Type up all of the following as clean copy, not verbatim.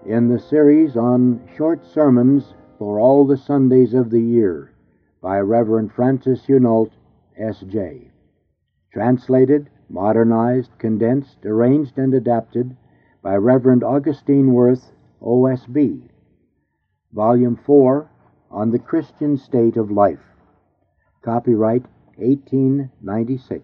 in the series on short sermons for all the Sundays of the year by Reverend Francis Hunault, S.J. Translated, modernized, condensed, arranged, and adapted by Reverend Augustine Worth, OSB. Volume 4, On the Christian State of Life. Copyright 1896.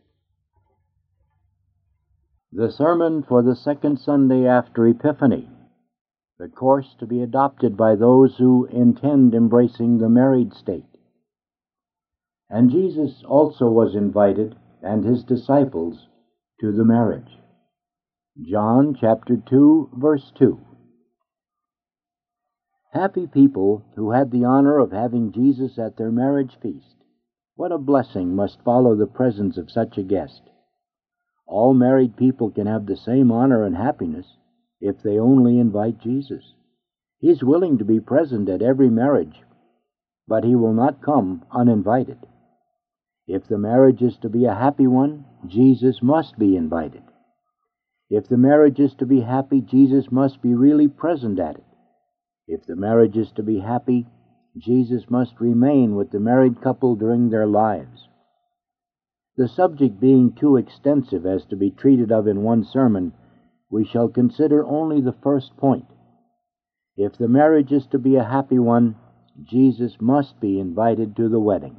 The Sermon for the Second Sunday after Epiphany. The course to be adopted by those who intend embracing the married state. And Jesus also was invited, and his disciples, to the marriage. John chapter 2, verse 2. Happy people who had the honor of having Jesus at their marriage feast. What a blessing must follow the presence of such a guest. All married people can have the same honor and happiness if they only invite Jesus. He is willing to be present at every marriage, but he will not come uninvited. If the marriage is to be a happy one, Jesus must be invited. If the marriage is to be happy, Jesus must be really present at it. If the marriage is to be happy, Jesus must remain with the married couple during their lives. The subject being too extensive as to be treated of in one sermon, we shall consider only the first point. If the marriage is to be a happy one, Jesus must be invited to the wedding.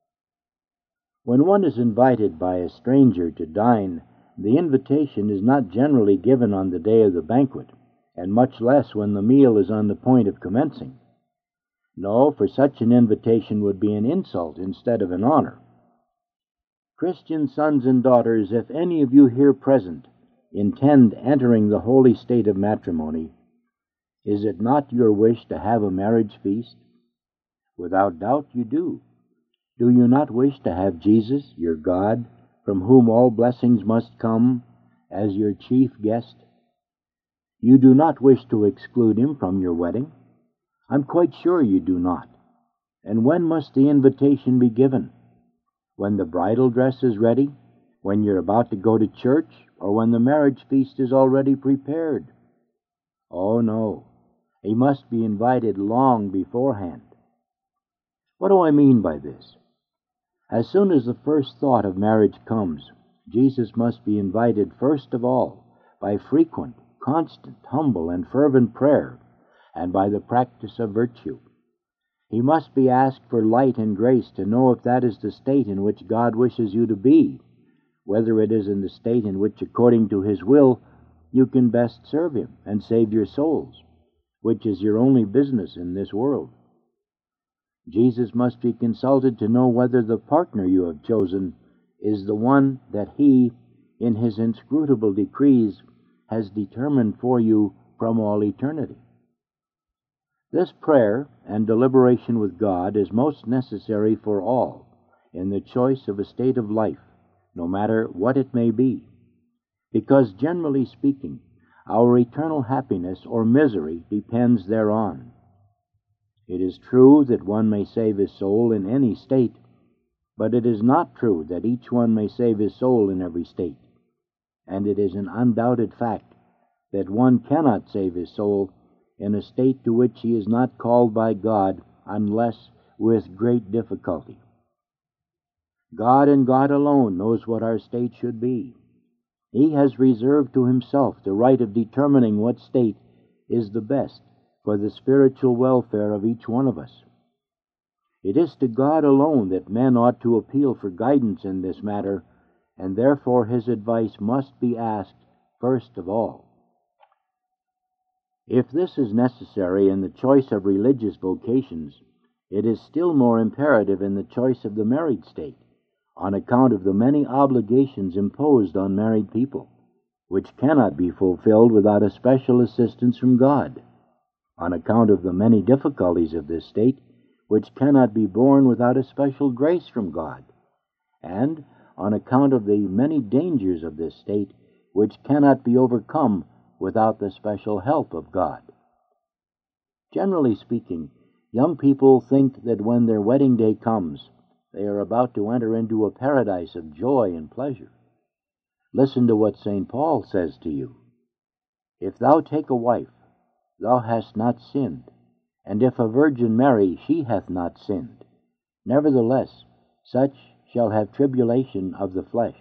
When one is invited by a stranger to dine, the invitation is not generally given on the day of the banquet, and much less when the meal is on the point of commencing. No, for such an invitation would be an insult instead of an honor. Christian sons and daughters, if any of you here present intend entering the holy state of matrimony, is it not your wish to have a marriage feast? Without doubt you do. Do you not wish to have Jesus, your God, from whom all blessings must come, as your chief guest? You do not wish to exclude him from your wedding. I'm quite sure you do not. And when must the invitation be given? When the bridal dress is ready? When you're about to go to church? Or when the marriage feast is already prepared? Oh, no. He must be invited long beforehand. What do I mean by this? As soon as the first thought of marriage comes, Jesus must be invited first of all by frequent, constant, humble, and fervent prayer, and by the practice of virtue. He must be asked for light and grace to know if that is the state in which God wishes you to be, whether it is in the state in which, according to his will, you can best serve him and save your souls, which is your only business in this world. Jesus must be consulted to know whether the partner you have chosen is the one that he, in his inscrutable decrees, has determined for you from all eternity. This prayer and deliberation with God is most necessary for all in the choice of a state of life, no matter what it may be, because, generally speaking, our eternal happiness or misery depends thereon. It is true that one may save his soul in any state, but it is not true that each one may save his soul in every state, and it is an undoubted fact that one cannot save his soul in a state to which he is not called by God unless with great difficulty. God and God alone knows what our state should be. He has reserved to himself the right of determining what state is the best for the spiritual welfare of each one of us. It is to God alone that men ought to appeal for guidance in this matter, and therefore his advice must be asked first of all. If this is necessary in the choice of religious vocations, it is still more imperative in the choice of the married state, on account of the many obligations imposed on married people, which cannot be fulfilled without a special assistance from God, on account of the many difficulties of this state, which cannot be borne without a special grace from God, and on account of the many dangers of this state, which cannot be overcome without the special help of God. Generally speaking, young people think that when their wedding day comes, they are about to enter into a paradise of joy and pleasure. Listen to what St. Paul says to you. If thou take a wife, thou hast not sinned, and if a virgin marry, she hath not sinned. Nevertheless, such shall have tribulation of the flesh.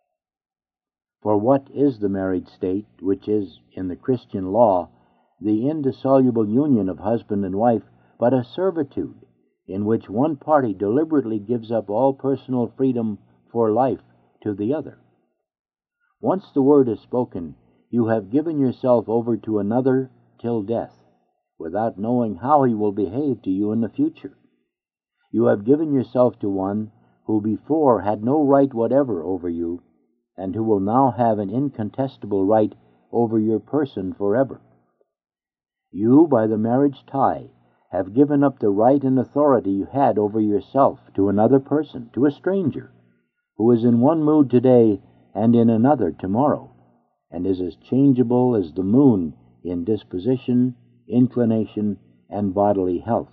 For what is the married state, which is, in the Christian law, the indissoluble union of husband and wife, but a servitude, in which one party deliberately gives up all personal freedom for life to the other? Once the word is spoken, you have given yourself over to another till death, without knowing how he will behave to you in the future. You have given yourself to one who before had no right whatever over you, and who will now have an incontestable right over your person forever. You, by the marriage tie, have given up the right and authority you had over yourself to another person, to a stranger, who is in one mood today and in another tomorrow, and is as changeable as the moon in disposition, inclination, and bodily health.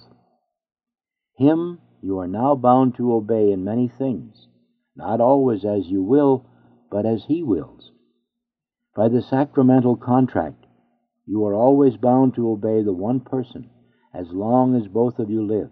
Him you are now bound to obey in many things, not always as you will, but as he wills. By the sacramental contract, you are always bound to obey the one person, as long as both of you live.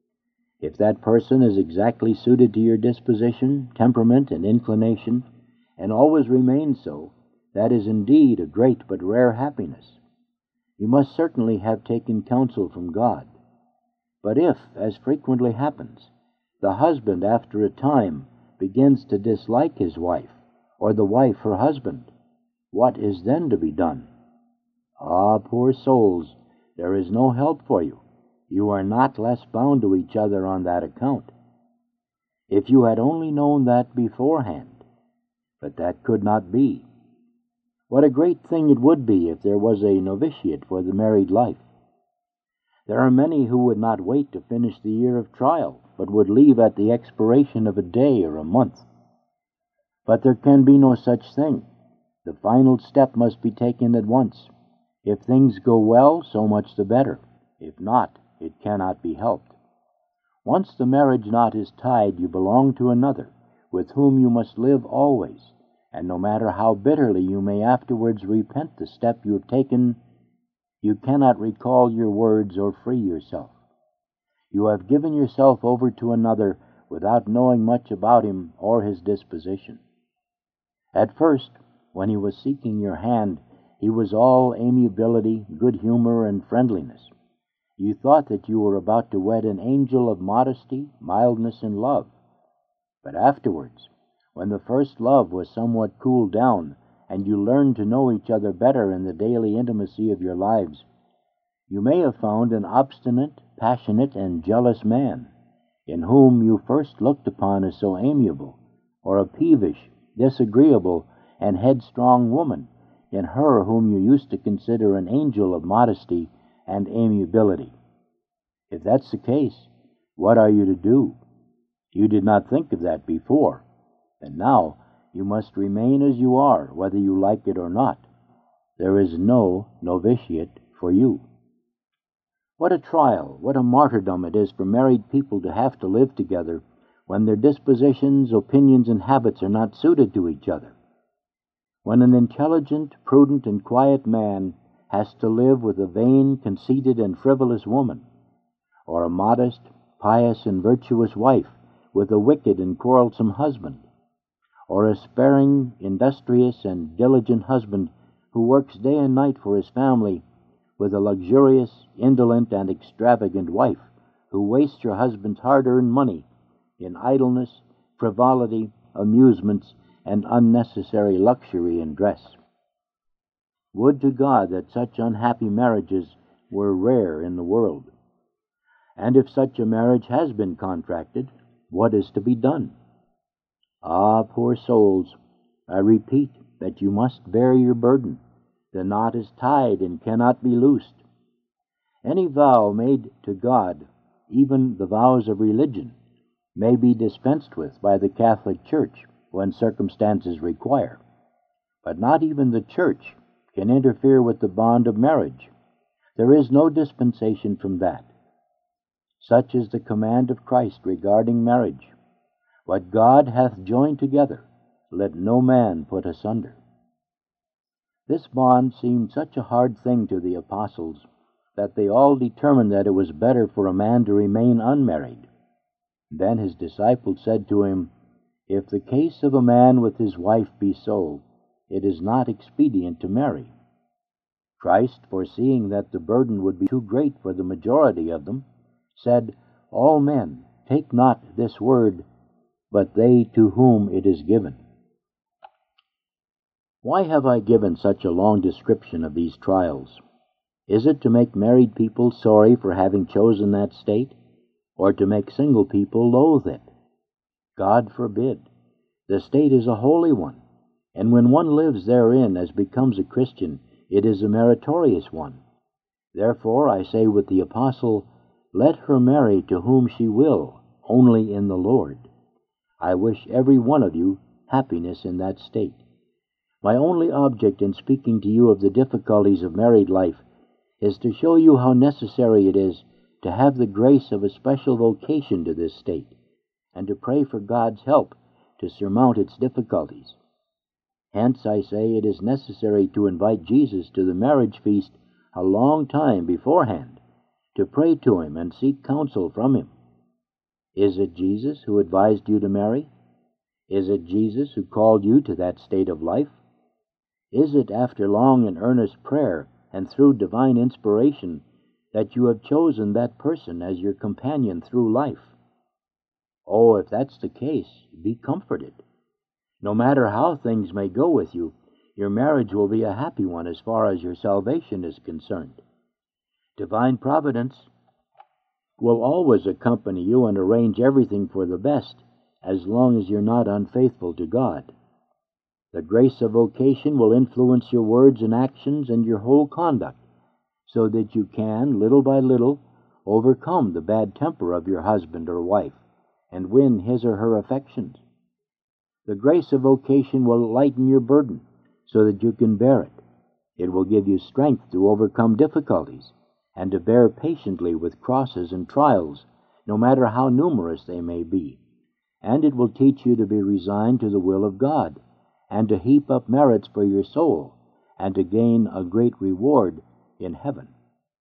If that person is exactly suited to your disposition, temperament, and inclination, and always remains so, that is indeed a great but rare happiness. You must certainly have taken counsel from God. But if, as frequently happens, the husband after a time begins to dislike his wife, or the wife her husband, what is then to be done? Ah, poor souls, there is no help for you. You are not less bound to each other on that account. If you had only known that beforehand, but that could not be. What a great thing it would be if there was a novitiate for the married life. There are many who would not wait to finish the year of trial, but would leave at the expiration of a day or a month. But there can be no such thing. The final step must be taken at once. If things go well, so much the better. If not, it cannot be helped. Once the marriage knot is tied, you belong to another, with whom you must live always, and no matter how bitterly you may afterwards repent the step you have taken, you cannot recall your words or free yourself. You have given yourself over to another without knowing much about him or his disposition. At first, when he was seeking your hand, he was all amiability, good humor, and friendliness. You thought that you were about to wed an angel of modesty, mildness, and love. But afterwards, when the first love was somewhat cooled down, and you learned to know each other better in the daily intimacy of your lives, you may have found an obstinate, passionate, and jealous man, in whom you first looked upon as so amiable, or a peevish, disagreeable, and headstrong woman, in her whom you used to consider an angel of modesty and amiability. If that's the case, what are you to do? You did not think of that before, and now you must remain as you are, whether you like it or not. There is no novitiate for you. What a trial, what a martyrdom it is for married people to have to live together when their dispositions, opinions, and habits are not suited to each other. When an intelligent, prudent, and quiet man has to live with a vain, conceited, and frivolous woman, or a modest, pious, and virtuous wife with a wicked and quarrelsome husband, or a sparing, industrious, and diligent husband who works day and night for his family, with a luxurious, indolent, and extravagant wife who wastes her husband's hard-earned money in idleness, frivolity, amusements, and unnecessary luxury in dress. Would to God that such unhappy marriages were rare in the world. And if such a marriage has been contracted, what is to be done? Ah, poor souls, I repeat that you must bear your burden. The knot is tied and cannot be loosed. Any vow made to God, even the vows of religion, may be dispensed with by the Catholic Church when circumstances require. But not even the Church can interfere with the bond of marriage. There is no dispensation from that. Such is the command of Christ regarding marriage. What God hath joined together, let no man put asunder. This bond seemed such a hard thing to the apostles that they all determined that it was better for a man to remain unmarried. Then his disciples said to him, "If the case of a man with his wife be so, it is not expedient to marry." Christ, foreseeing that the burden would be too great for the majority of them, said, "All men take not this word, but they to whom it is given." Why have I given such a long description of these trials? Is it to make married people sorry for having chosen that state, or to make single people loathe it? God forbid. The state is a holy one, and when one lives therein as becomes a Christian, it is a meritorious one. Therefore I say with the apostle, "Let her marry to whom she will, only in the Lord." I wish every one of you happiness in that state. My only object in speaking to you of the difficulties of married life is to show you how necessary it is to have the grace of a special vocation to this state, and to pray for God's help to surmount its difficulties. Hence, I say, it is necessary to invite Jesus to the marriage feast a long time beforehand, to pray to him and seek counsel from him. Is it Jesus who advised you to marry? Is it Jesus who called you to that state of life? Is it after long and earnest prayer and through divine inspiration that you have chosen that person as your companion through life? Oh, if that's the case, be comforted. No matter how things may go with you, your marriage will be a happy one as far as your salvation is concerned. Divine providence will always accompany you and arrange everything for the best, as long as you're not unfaithful to God. The grace of vocation will influence your words and actions and your whole conduct, so that you can, little by little, overcome the bad temper of your husband or wife, and win his or her affections. The grace of vocation will lighten your burden, so that you can bear it. It will give you strength to overcome difficulties, and to bear patiently with crosses and trials, no matter how numerous they may be. And it will teach you to be resigned to the will of God, and to heap up merits for your soul, and to gain a great reward in heaven.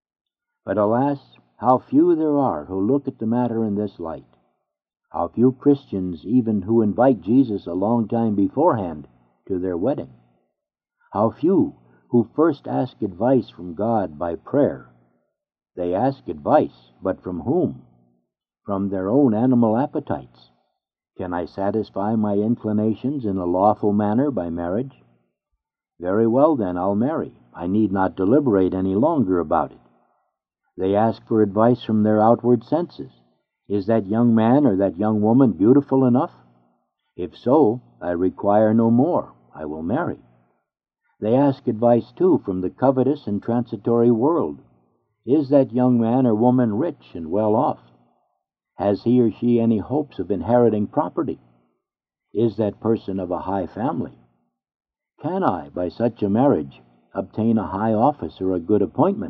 But alas, how few there are who look at the matter in this light. How few Christians even who invite Jesus a long time beforehand to their wedding. How few who first ask advice from God by prayer. They ask advice, but from whom? From their own animal appetites. Can I satisfy my inclinations in a lawful manner by marriage? Very well, then, I'll marry. I need not deliberate any longer about it. They ask for advice from their outward senses. Is that young man or that young woman beautiful enough? If so, I require no more. I will marry. They ask advice, too, from the covetous and transitory world. Is that young man or woman rich and well off? Has he or she any hopes of inheriting property? Is that person of a high family? Can I, by such a marriage, obtain a high office or a good appointment?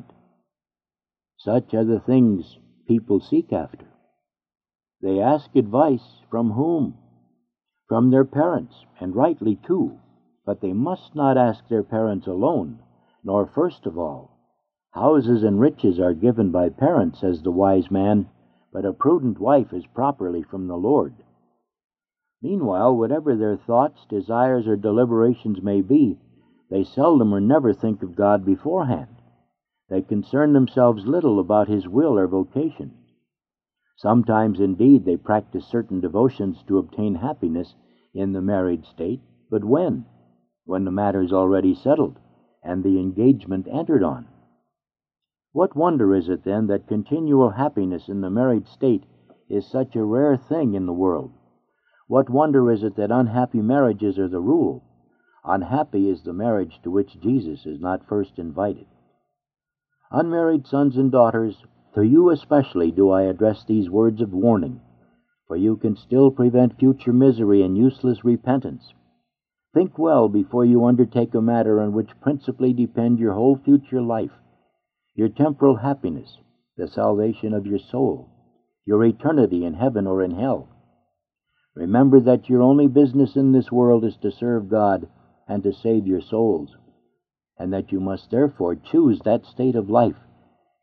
Such are the things people seek after. They ask advice from whom? From their parents, and rightly too. But they must not ask their parents alone, nor first of all. Houses and riches are given by parents, says the wise man, but a prudent wife is properly from the Lord. Meanwhile, whatever their thoughts, desires, or deliberations may be, they seldom or never think of God beforehand. They concern themselves little about His will or vocation. Sometimes, indeed, they practice certain devotions to obtain happiness in the married state, but when? When the matter is already settled, and the engagement entered on. What wonder is it, then, that continual happiness in the married state is such a rare thing in the world? What wonder is it that unhappy marriages are the rule? Unhappy is the marriage to which Jesus is not first invited. Unmarried sons and daughters, to you especially do I address these words of warning, for you can still prevent future misery and useless repentance. Think well before you undertake a matter on which principally depend your whole future life, your temporal happiness, the salvation of your soul, your eternity in heaven or in hell. Remember that your only business in this world is to serve God and to save your souls, and that you must therefore choose that state of life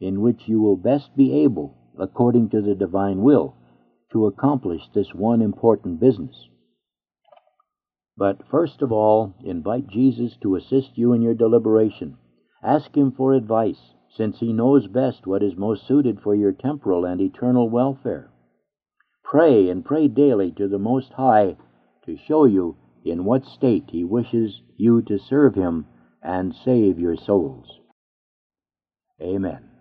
in which you will best be able, according to the divine will, to accomplish this one important business. But first of all, invite Jesus to assist you in your deliberation. Ask him for advice, since he knows best what is most suited for your temporal and eternal welfare. Pray and pray daily to the Most High to show you in what state he wishes you to serve him and save your souls. Amen.